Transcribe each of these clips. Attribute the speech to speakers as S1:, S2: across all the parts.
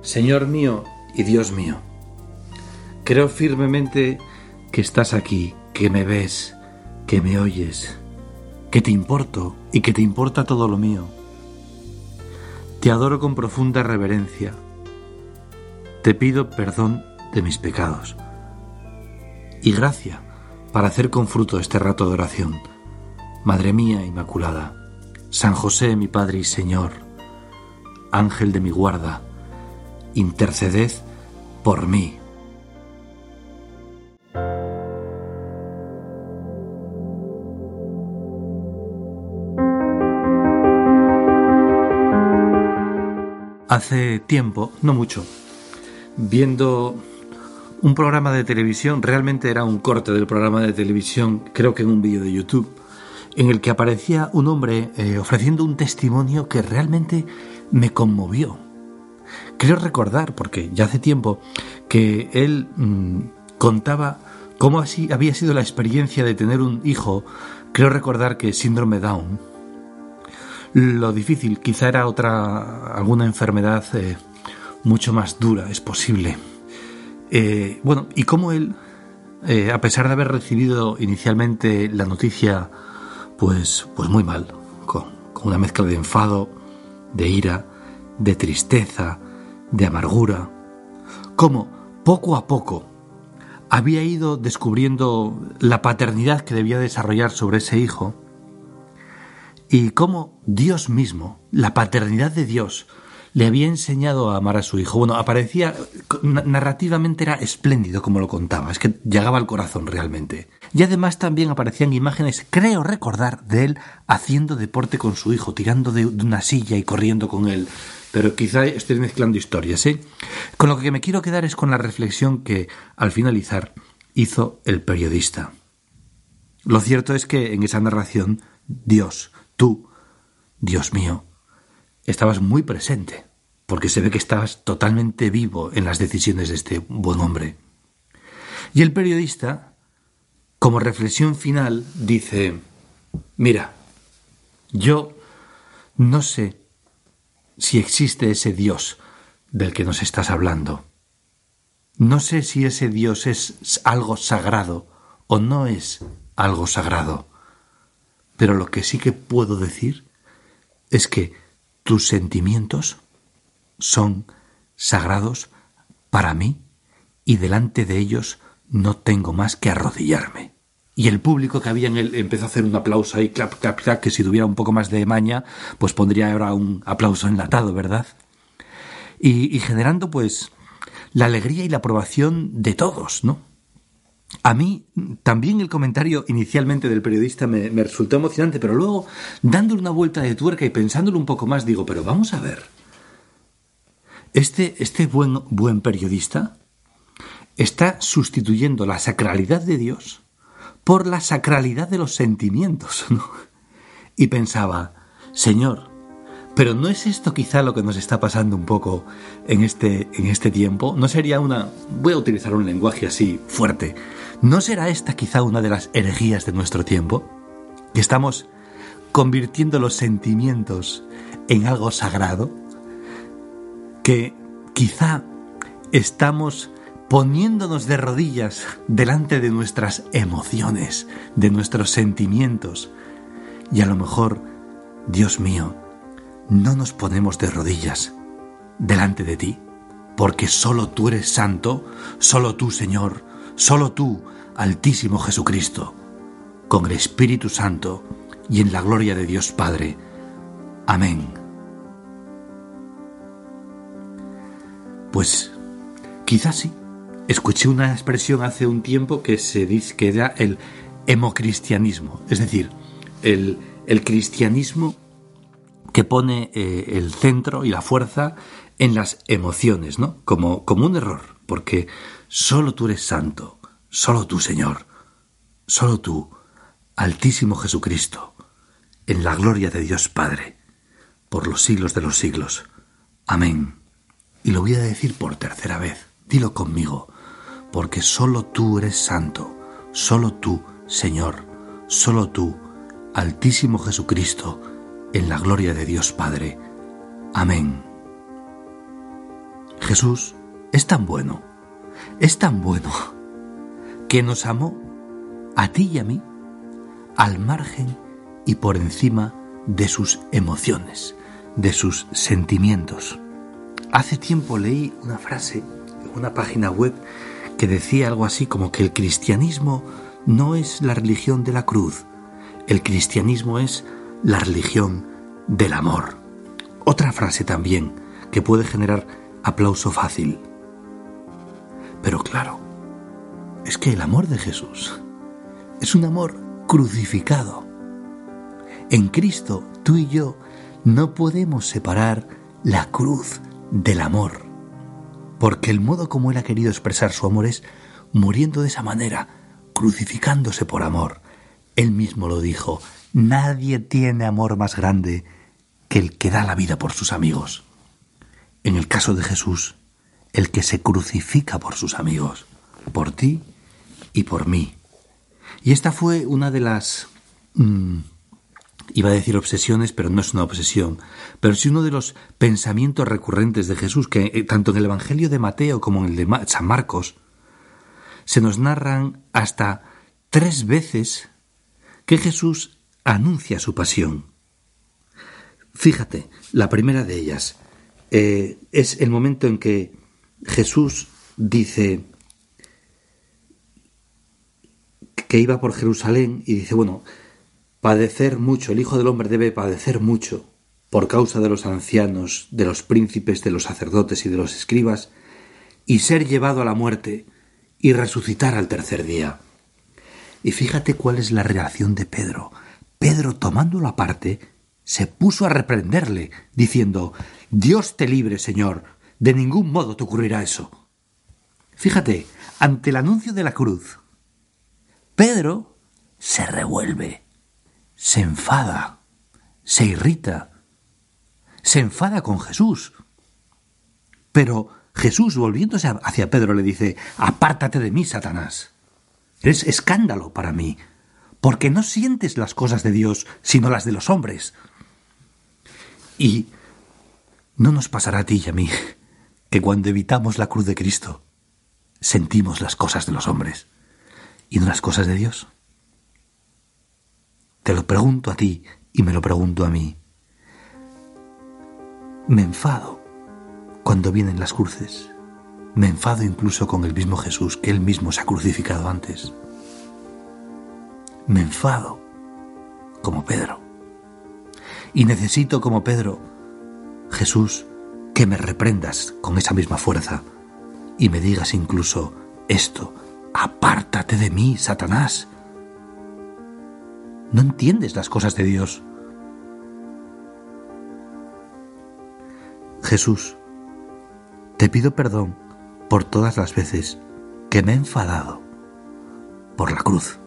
S1: Señor mío y Dios mío, creo firmemente que estás aquí, que me ves, que me oyes, que te importo y que te importa todo lo mío. Te adoro con profunda reverencia. Te pido perdón de mis pecados y gracia para hacer con fruto este rato de oración. Madre mía Inmaculada, San José, mi Padre y Señor, Ángel de mi guarda, interceded por mí. Hace tiempo, no mucho, viendo un programa de televisión, realmente era un corte del programa de televisión, creo que en un vídeo de YouTube, en el que aparecía un hombre ofreciendo un testimonio que realmente me conmovió. Creo recordar, porque ya hace tiempo, que él contaba cómo así había sido la experiencia de tener un hijo. Creo recordar que síndrome Down. Lo difícil, quizá era alguna enfermedad mucho más dura, es posible. Y cómo él, a pesar de haber recibido inicialmente la noticia, pues muy mal, con una mezcla de enfado, de ira, de tristeza, de amargura, cómo poco a poco había ido descubriendo la paternidad que debía desarrollar sobre ese hijo, y cómo Dios mismo, la paternidad de Dios, le había enseñado a amar a su hijo. Bueno, aparecía, narrativamente era espléndido como lo contaba, es que llegaba al corazón realmente. Y además también aparecían imágenes, creo recordar, de él haciendo deporte con su hijo, tirando de una silla y corriendo con él. Pero quizá estoy mezclando historias, ¿eh? Con lo que me quiero quedar es con la reflexión que, al finalizar, hizo el periodista. Lo cierto es que en esa narración, Dios, tú, Dios mío, estabas muy presente, porque se ve que estabas totalmente vivo en las decisiones de este buen hombre. Y el periodista, como reflexión final, dice: mira, yo no sé si existe ese Dios del que nos estás hablando. No sé si ese Dios es algo sagrado o no es algo sagrado. Pero lo que sí que puedo decir es que tus sentimientos son sagrados para mí y delante de ellos no tengo más que arrodillarme. Y el público que había en él empezó a hacer un aplauso ahí, clap, clap, clap, que si tuviera un poco más de maña, pues pondría ahora un aplauso enlatado, ¿verdad? Y generando, pues, la alegría y la aprobación de todos, ¿no? A mí también el comentario inicialmente del periodista me resultó emocionante, pero luego, dándole una vuelta de tuerca y pensándolo un poco más, digo, pero vamos a ver. Este buen periodista está sustituyendo la sacralidad de Dios por la sacralidad de los sentimientos, ¿no? Y pensaba, Señor, pero ¿no es esto quizá lo que nos está pasando un poco en este tiempo? ¿No sería voy a utilizar un lenguaje así fuerte, ¿no será esta quizá una de las herejías de nuestro tiempo? Que estamos convirtiendo los sentimientos en algo sagrado, que quizá estamos poniéndonos de rodillas delante de nuestras emociones, de nuestros sentimientos, y a lo mejor, Dios mío, no nos ponemos de rodillas delante de ti, porque solo tú eres santo, solo tú, Señor, solo tú, Altísimo Jesucristo, con el Espíritu Santo y en la gloria de Dios Padre. Amén. Pues quizás sí. Escuché una expresión hace un tiempo que se dice que era el hemocristianismo, es decir, el cristianismo que pone el centro y la fuerza en las emociones, ¿no? Como un error, porque solo tú eres santo, solo tú, Señor, solo tú, Altísimo Jesucristo, en la gloria de Dios Padre, por los siglos de los siglos. Amén. Y lo voy a decir por tercera vez, dilo conmigo, porque solo tú eres santo, solo tú, Señor, solo tú, Altísimo Jesucristo, en la gloria de Dios Padre. Amén. Jesús es tan bueno, que nos amó a ti y a mí al margen y por encima de sus emociones, de sus sentimientos. Hace tiempo leí una frase en una página web que decía algo así como que el cristianismo no es la religión de la cruz, el cristianismo es la religión del amor. Otra frase también que puede generar aplauso fácil. Pero claro, es que el amor de Jesús es un amor crucificado. En Cristo, tú y yo no podemos separar la cruz del amor, porque el modo como Él ha querido expresar su amor es muriendo de esa manera, crucificándose por amor. Él mismo lo dijo: nadie tiene amor más grande que el que da la vida por sus amigos. En el caso de Jesús, el que se crucifica por sus amigos, por ti y por mí. Y esta fue una de las... iba a decir obsesiones, pero no es una obsesión, pero sí uno de los pensamientos recurrentes de Jesús, que tanto en el Evangelio de Mateo como en el de San Marcos se nos narran hasta 3 veces que Jesús anuncia su pasión. Fíjate, la primera de ellas es el momento en que Jesús dice que iba por Jerusalén y dice, bueno, padecer mucho, el Hijo del Hombre debe padecer mucho por causa de los ancianos, de los príncipes, de los sacerdotes y de los escribas, y ser llevado a la muerte y resucitar al tercer día. Y fíjate cuál es la reacción de Pedro. Pedro, tomándolo aparte, se puso a reprenderle, diciendo: Dios te libre, Señor, de ningún modo te ocurrirá eso. Fíjate, ante el anuncio de la cruz, Pedro se revuelve, se enfada, se irrita, se enfada con Jesús. Pero Jesús, volviéndose hacia Pedro, le dice: apártate de mí, Satanás. Eres escándalo para mí, porque no sientes las cosas de Dios, sino las de los hombres. Y no nos pasará a ti y a mí que cuando evitamos la cruz de Cristo, sentimos las cosas de los hombres y no las cosas de Dios. Te lo pregunto a ti y me lo pregunto a mí. Me enfado cuando vienen las cruces. Me enfado incluso con el mismo Jesús, que Él mismo se ha crucificado antes. Me enfado como Pedro. Y necesito, como Pedro, Jesús, que me reprendas con esa misma fuerza y me digas incluso esto: apártate de mí, Satanás. No entiendes las cosas de Dios. Jesús, te pido perdón por todas las veces que me he enfadado por la cruz.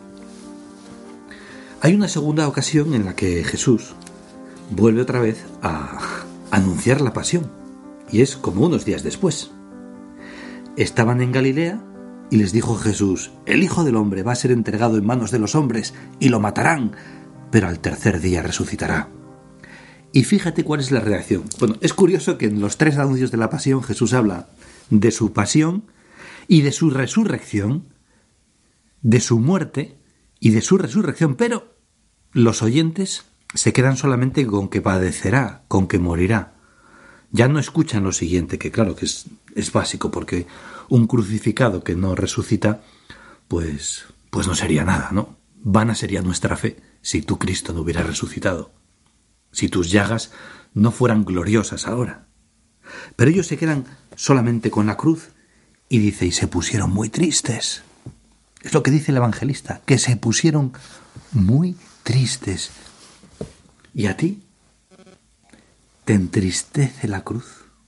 S1: Hay una segunda ocasión en la que Jesús vuelve otra vez a anunciar la pasión, y es como unos días después. Estaban en Galilea y les dijo Jesús: el Hijo del Hombre va a ser entregado en manos de los hombres y lo matarán, pero al tercer día resucitará. Y fíjate cuál es la reacción. Bueno, es curioso que en los 3 anuncios de la pasión Jesús habla de su pasión y de su resurrección, de su muerte y de su resurrección, pero los oyentes se quedan solamente con que padecerá, con que morirá. Ya no escuchan lo siguiente, que claro que es básico, porque un crucificado que no resucita, pues no sería nada, ¿no? Vana sería nuestra fe si tú, Cristo, no hubieras resucitado, si tus llagas no fueran gloriosas ahora. Pero ellos se quedan solamente con la cruz y dice: y se pusieron muy tristes. Es lo que dice el evangelista, que se pusieron muy tristes. ¿Y a ti? ¿Te entristece la cruz?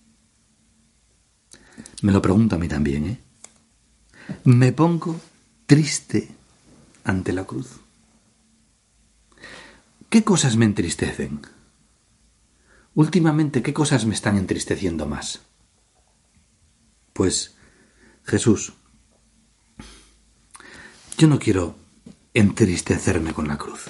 S1: Me lo pregunto a mí también, ¿eh? Me pongo triste ante la cruz. ¿Qué cosas me entristecen? Últimamente, ¿qué cosas me están entristeciendo más? Pues, Jesús, yo no quiero entristecerme con la cruz.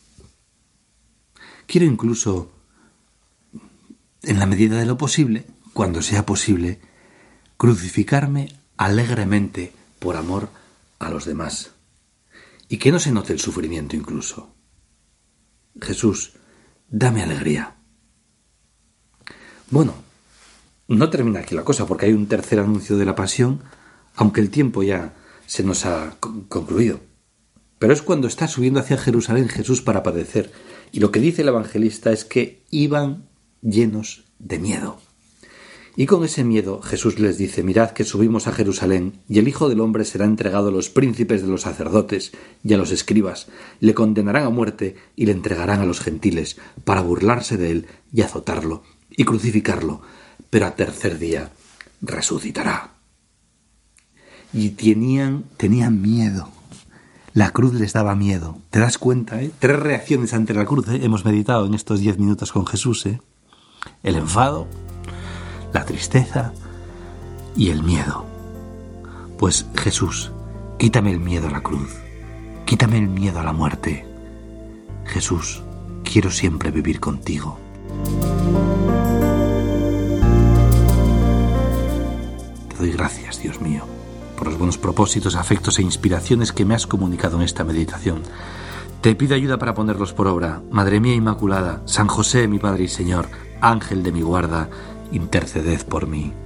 S1: Quiero incluso, en la medida de lo posible, cuando sea posible, crucificarme alegremente por amor a los demás. Y que no se note el sufrimiento incluso. Jesús, dame alegría. Bueno, no termina aquí la cosa, porque hay un tercer anuncio de la pasión, aunque el tiempo ya se nos ha concluido. Pero es cuando está subiendo hacia Jerusalén Jesús para padecer. Y lo que dice el evangelista es que iban llenos de miedo. Y con ese miedo Jesús les dice: mirad que subimos a Jerusalén, y el Hijo del Hombre será entregado a los príncipes de los sacerdotes y a los escribas, le condenarán a muerte y le entregarán a los gentiles, para burlarse de él y azotarlo y crucificarlo, pero al tercer día resucitará. Y tenían miedo. La cruz les daba miedo. ¿Te das cuenta? 3 reacciones ante la cruz. Hemos meditado en estos 10 minutos con Jesús. El enfado, la tristeza y el miedo. Pues Jesús, quítame el miedo a la cruz. Quítame el miedo a la muerte. Jesús, quiero siempre vivir contigo. Te doy gracias, Dios mío, por los buenos propósitos, afectos e inspiraciones que me has comunicado en esta meditación. Te pido ayuda para ponerlos por obra. Madre mía Inmaculada, San José, mi Padre y Señor, Ángel de mi guarda, interceded por mí.